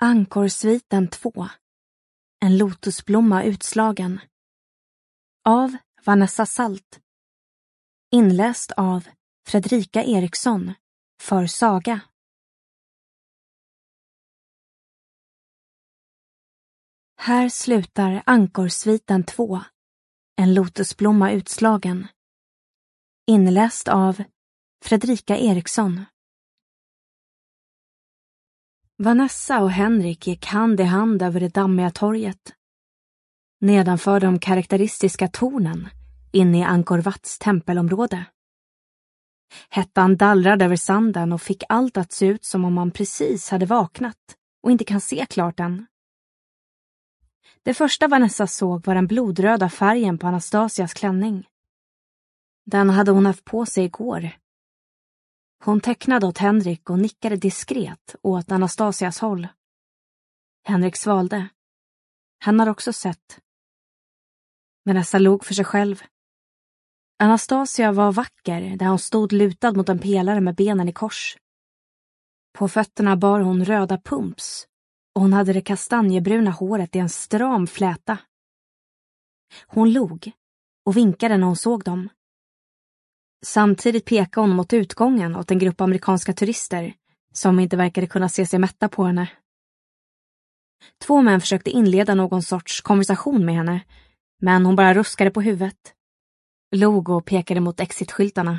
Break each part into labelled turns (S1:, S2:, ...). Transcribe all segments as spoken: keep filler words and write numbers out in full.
S1: Ankorsviten två. En lotusblomma utslagen. Av Vanessa Salt. Inläst av Fredrika Eriksson för Saga. Här slutar Ankorsviten två. En lotusblomma utslagen. Inläst av Fredrika Eriksson. Vanessa och Henrik gick hand i hand över det dammiga torget. Nedanför de karaktäristiska tornen, in i Angkor Vats tempelområde. Hettan dallrade över sanden och fick allt att se ut som om man precis hade vaknat och inte kan se klart än. Det första Vanessa såg var den blodröda färgen på Anastasias klänning. Den hade hon haft på sig igår. Hon tecknade åt Henrik och nickade diskret åt Anastasias håll. Henrik svalde. Han har också sett. Vanessa log för sig själv. Anastasia var vacker där hon stod lutad mot en pelare med benen i kors. På fötterna bar hon röda pumps och hon hade det kastanjebruna håret i en stram fläta. Hon log och vinkade när hon såg dem. Samtidigt pekade hon mot utgången åt en grupp amerikanska turister som inte verkade kunna se sig mätta på henne. Två män försökte inleda någon sorts konversation med henne, men hon bara ruskade på huvudet. Log och pekade mot exitskyltarna.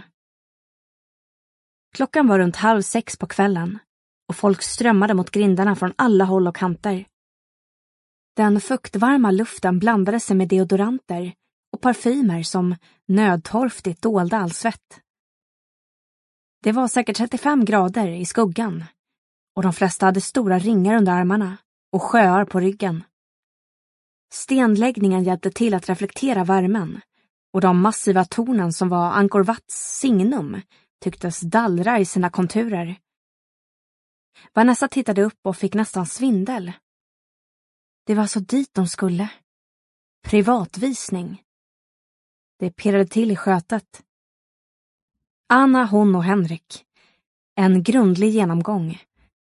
S1: Klockan var runt halv sex på kvällen och folk strömmade mot grindarna från alla håll och kanter. Den fuktvarma luften blandade sig med deodoranter och parfymer som nödtorftigt dolda all svett. Det var säkert trettiofem grader i skuggan och de flesta hade stora ringar under armarna och sjöar på ryggen. Stenläggningen hjälpte till att reflektera värmen och de massiva tornen som var Angkor Vats signum tycktes dallra i sina konturer. Vanessa tittade upp och fick nästan svindel. Det var så dit de skulle. Privatvisning. Det pirrade till i skötet. Anna, hon och Henrik. En grundlig genomgång.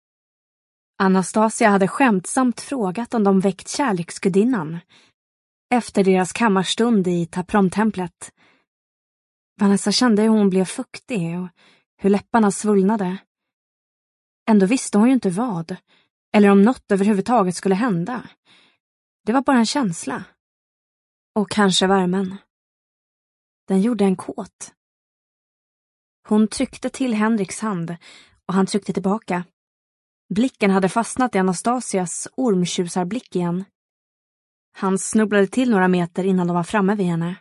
S1: Anastasia hade skämtsamt frågat om de väckt kärleksgudinnan efter deras kammarstund i Taprom-templet. Vanessa kände hur hon blev fuktig och hur läpparna svullnade. Ändå visste hon ju inte vad, eller om något överhuvudtaget skulle hända. Det var bara en känsla. Och kanske värmen. Den gjorde en kåt. Hon tryckte till Henriks hand och han tryckte tillbaka. Blicken hade fastnat i Anastasias ormtjusarblick igen. Han snubblade till några meter innan de var framme vid henne.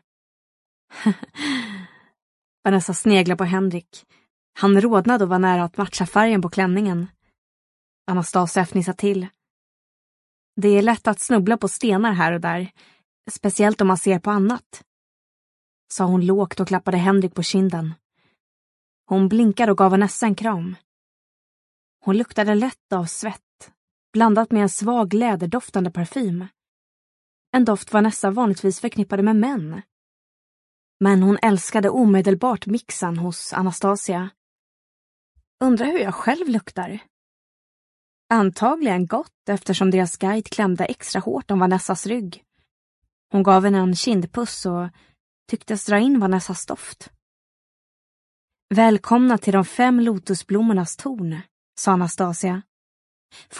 S1: Vanessa sneglade på Henrik. Han rodnade och var nära att matcha färgen på klänningen. Anastasia fnissade till. Det är lätt att snubbla på stenar här och där, speciellt om man ser på annat, sa hon lågt och klappade Henrik på kinden. Hon blinkade och gav Vanessa en kram. Hon luktade lätt av svett, blandat med en svag läderdoftande parfym. En doft Vanessa vanligtvis förknippade med män. Men hon älskade omedelbart mixen hos Anastasia. Undrar hur jag själv luktar. Antagligen gott eftersom deras guide klämde extra hårt om Vanessas rygg. Hon gav henne en kindpuss och tycktes dra in Vanessas doft. Välkomna till de fem lotusblommornas torn, sa Anastasia.